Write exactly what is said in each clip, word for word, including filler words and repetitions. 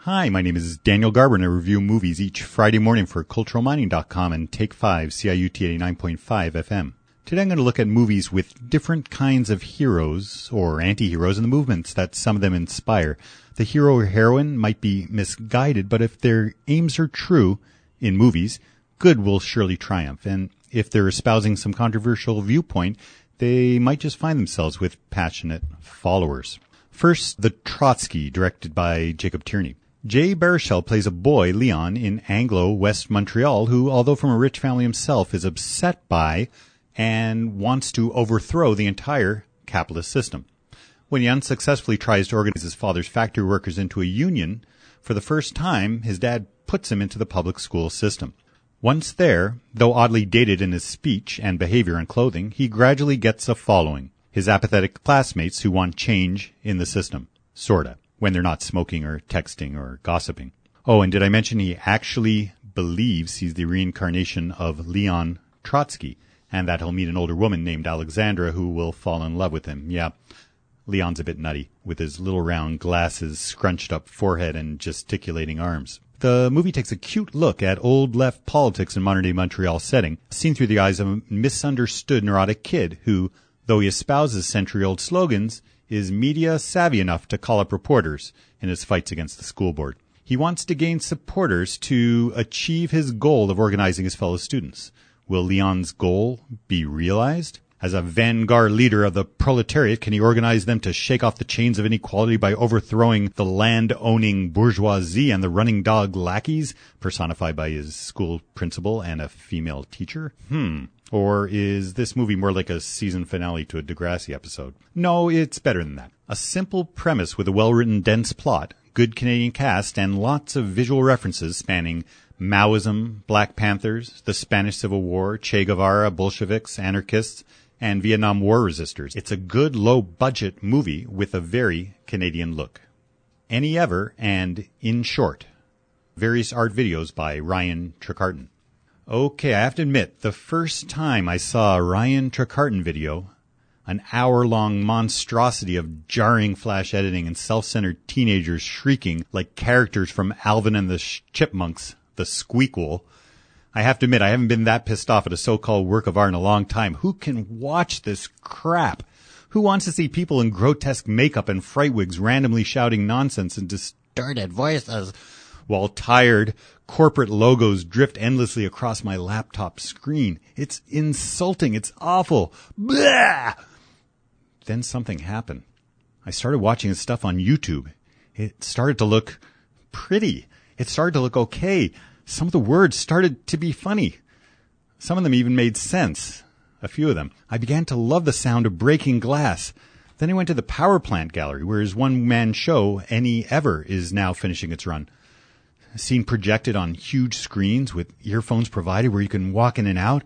Hi, my name is Daniel Garber, and I review movies each Friday morning for cultural mining dot com and Take five, C I U T eighty-nine point five F M. Today I'm going to look at movies with different kinds of heroes or anti-heroes and the movements that some of them inspire. The hero or heroine might be misguided, but if their aims are true in movies, good will surely triumph. And if they're espousing some controversial viewpoint, they might just find themselves with passionate followers. First, The Trotsky, directed by Jacob Tierney. Jay Baruchel plays a boy, Leon, in Anglo-West Montreal, who, although from a rich family himself, is upset by and wants to overthrow the entire capitalist system. When he unsuccessfully tries to organize his father's factory workers into a union, for the first time, his dad puts him into the public school system. Once there, though oddly dated in his speech and behavior and clothing, he gradually gets a following. His apathetic classmates who want change in the system. Sorta. When they're not smoking or texting or gossiping. Oh, and did I mention he actually believes he's the reincarnation of Leon Trotsky, and that he'll meet an older woman named Alexandra who will fall in love with him. Yeah, Leon's a bit nutty, with his little round glasses, scrunched up forehead, and gesticulating arms. The movie takes a cute look at old left politics in modern-day Montreal setting, seen through the eyes of a misunderstood neurotic kid who, though he espouses century-old slogans, is media savvy enough to call up reporters in his fights against the school board. He wants to gain supporters to achieve his goal of organizing his fellow students. Will Leon's goal be realized? As a vanguard leader of the proletariat, can he organize them to shake off the chains of inequality by overthrowing the land-owning bourgeoisie and the running dog lackeys, personified by his school principal and a female teacher? Hmm. Or is this movie more like a season finale to a Degrassi episode? No, it's better than that. A simple premise with a well-written, dense plot, good Canadian cast, and lots of visual references spanning Maoism, Black Panthers, the Spanish Civil War, Che Guevara, Bolsheviks, anarchists, and Vietnam War resistors. It's a good, low-budget movie with a very Canadian look. Any Ever and In Short. Various art videos by Ryan Trecartin. Okay, I have to admit, the first time I saw a Ryan Trecartin video, an hour-long monstrosity of jarring flash editing and self-centered teenagers shrieking like characters from Alvin and the Chipmunks, the Squeakquel, I have to admit, I haven't been that pissed off at a so-called work of art in a long time. Who can watch this crap? Who wants to see people in grotesque makeup and fright wigs randomly shouting nonsense and distorted voices while tired corporate logos drift endlessly across my laptop screen? It's insulting. It's awful. Blah! Then something happened. I started watching his stuff on YouTube. It started to look pretty. It started to look okay. Some of the words started to be funny. Some of them even made sense. A few of them. I began to love the sound of breaking glass. Then I went to the Power Plant Gallery, where his one-man show, Any Ever, is now finishing its run. Seen projected on huge screens with earphones provided where you can walk in and out.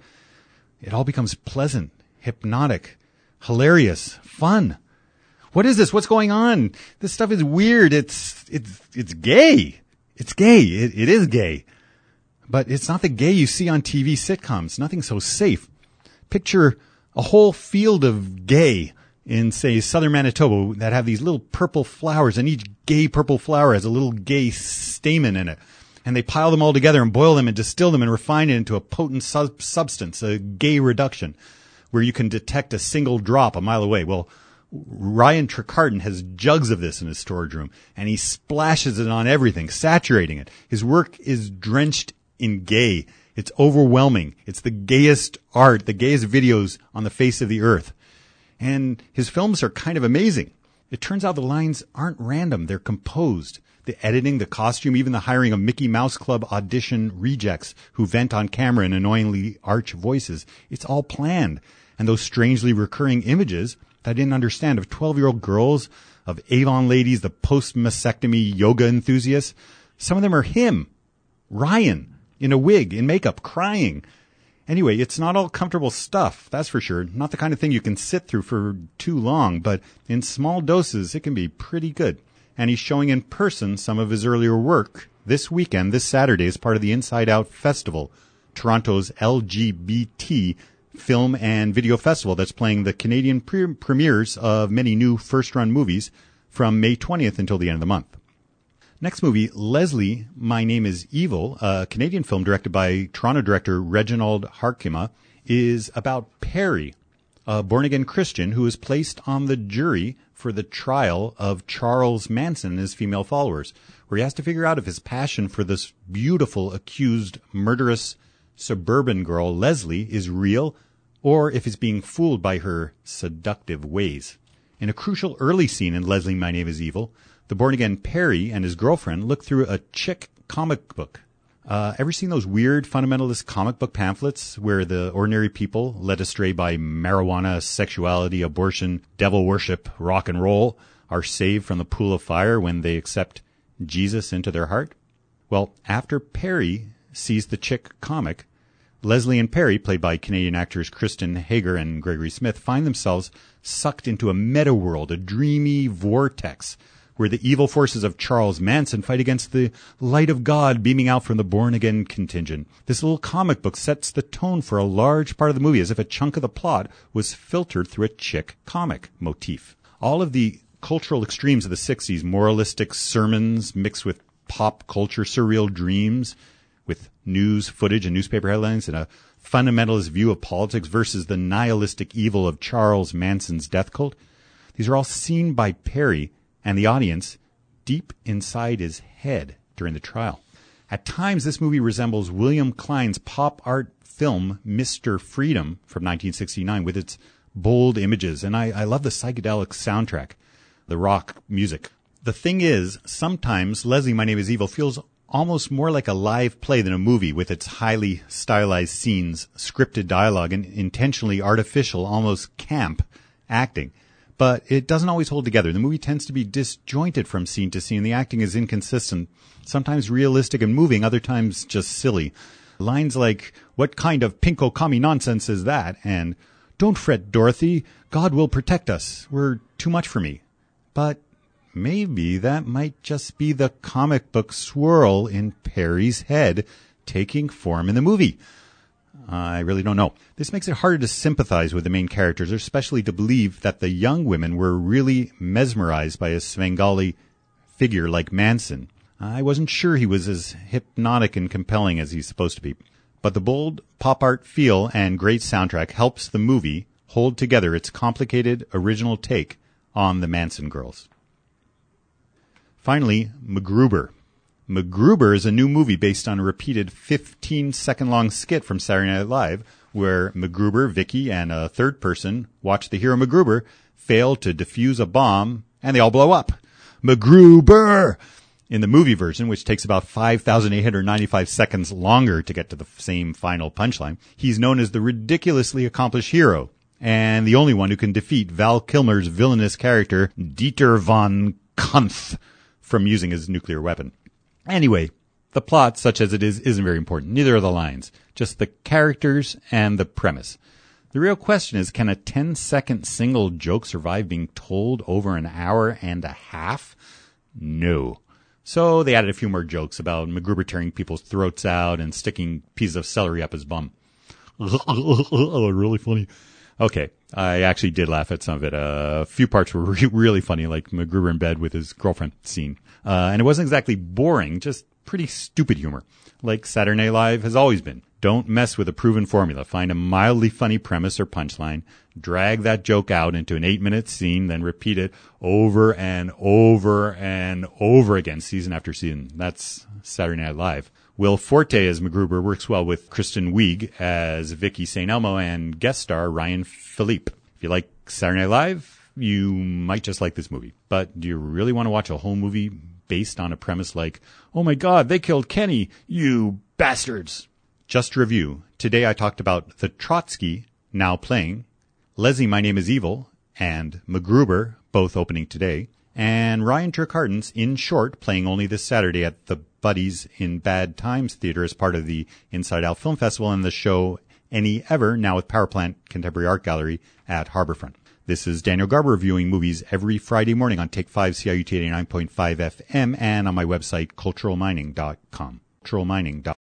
It all becomes pleasant, hypnotic, hilarious, fun. What is this? What's going on? This stuff is weird. It's, it's, it's gay. It's gay. It, it is gay. But it's not the gay you see on T V sitcoms. Nothing so safe. Picture a whole field of gay in, say, southern Manitoba that have these little purple flowers, and each gay purple flower has a little gay stamen in it. And they pile them all together and boil them and distill them and refine it into a potent sub- substance, a gay reduction, where you can detect a single drop a mile away. Well, Ryan Trecartin has jugs of this in his storage room, and he splashes it on everything, saturating it. His work is drenched in gay. It's overwhelming. It's the gayest art, the gayest videos on the face of the earth. And his films are kind of amazing. It turns out the lines aren't random. They're composed. The editing, the costume, even the hiring of Mickey Mouse Club audition rejects who vent on camera in annoyingly arch voices. It's all planned. And those strangely recurring images that I didn't understand of twelve-year-old girls, of Avon ladies, the post-mastectomy yoga enthusiasts, some of them are him, Ryan, in a wig, in makeup, crying. Anyway, it's not all comfortable stuff, that's for sure. Not the kind of thing you can sit through for too long, but in small doses, it can be pretty good. And he's showing in person some of his earlier work this weekend, this Saturday, as part of the Inside Out Festival, Toronto's L G B T film and video festival that's playing the Canadian pre- premieres of many new first-run movies from May twentieth until the end of the month. Next movie, Leslie, My Name is Evil, a Canadian film directed by Toronto director Reginald Harkema, is about Perry, a born-again Christian who is placed on the jury for the trial of Charles Manson and his female followers, where he has to figure out if his passion for this beautiful, accused, murderous suburban girl, Leslie, is real, or if he's being fooled by her seductive ways. In a crucial early scene in Leslie, My Name is Evil, the born-again Perry and his girlfriend look through a chick comic book. Uh, ever seen those weird fundamentalist comic book pamphlets where the ordinary people, led astray by marijuana, sexuality, abortion, devil worship, rock and roll, are saved from the pool of fire when they accept Jesus into their heart? Well, after Perry sees the chick comic, Leslie and Perry, played by Canadian actors Kristen Hager and Gregory Smith, find themselves sucked into a meta world, a dreamy vortex, where the evil forces of Charles Manson fight against the light of God beaming out from the born-again contingent. This little comic book sets the tone for a large part of the movie, as if a chunk of the plot was filtered through a chick comic motif. All of the cultural extremes of the sixties, moralistic sermons mixed with pop culture surreal dreams, with news footage and newspaper headlines, and a fundamentalist view of politics versus the nihilistic evil of Charles Manson's death cult. These are all seen by Perry and the audience deep inside his head during the trial. At times, this movie resembles William Klein's pop art film Mister Freedom from nineteen sixty-nine with its bold images, and I, I love the psychedelic soundtrack, the rock music. The thing is, sometimes Leslie, My Name is Evil feels almost more like a live play than a movie, with its highly stylized scenes, scripted dialogue, and intentionally artificial, almost camp acting. But it doesn't always hold together. The movie tends to be disjointed from scene to scene. The acting is inconsistent, sometimes realistic and moving, other times just silly. Lines like, "What kind of pinko kami nonsense is that?" and "Don't fret, Dorothy, God will protect us," were too much for me. But maybe that might just be the comic book swirl in Perry's head taking form in the movie. I really don't know. This makes it harder to sympathize with the main characters, especially to believe that the young women were really mesmerized by a Svengali figure like Manson. I wasn't sure he was as hypnotic and compelling as he's supposed to be. But the bold pop art feel and great soundtrack helps the movie hold together its complicated original take on the Manson girls. Finally, MacGruber. MacGruber is a new movie based on a repeated fifteen-second-long skit from Saturday Night Live, where MacGruber, Vicky, and a third person watch the hero MacGruber fail to defuse a bomb, and they all blow up. MacGruber! In the movie version, which takes about five thousand eight hundred ninety-five seconds longer to get to the same final punchline, he's known as the ridiculously accomplished hero, and the only one who can defeat Val Kilmer's villainous character, Dieter von Kunth, from using his nuclear weapon. Anyway, the plot, such as it is, isn't very important. Neither are the lines. Just the characters and the premise. The real question is, can a ten-second single joke survive being told over an hour and a half? No. So they added a few more jokes about MacGruber tearing people's throats out and sticking pieces of celery up his bum. Oh, really funny. Okay, I actually did laugh at some of it. Uh, a few parts were re- really funny, like MacGruber in bed with his girlfriend scene. Uh, and it wasn't exactly boring, just pretty stupid humor, like Saturday Night Live has always been. Don't mess with a proven formula. Find a mildly funny premise or punchline, drag that joke out into an eight-minute scene, then repeat it over and over and over again, season after season. That's Saturday Night Live. Will Forte as MacGruber works well with Kristen Wiig as Vicky Saint Elmo and guest star Ryan Philippe. If you like Saturday Night Live, you might just like this movie. But do you really want to watch a whole movie based on a premise like, "Oh my God, they killed Kenny, you bastards"? Just to review, today I talked about The Trotsky, now playing, Leslie, My Name is Evil, and MacGruber, both opening today, and Ryan Turkardin's In Short, playing only this Saturday at the Buddies in Bad Times Theater as part of the Inside Out Film Festival, and the show Any Ever, now with Powerplant Contemporary Art Gallery at Harborfront. This is Daniel Garber reviewing movies every Friday morning on Take five C I U T eighty-nine point five F M and on my website, cultural mining dot com. cultural mining dot com.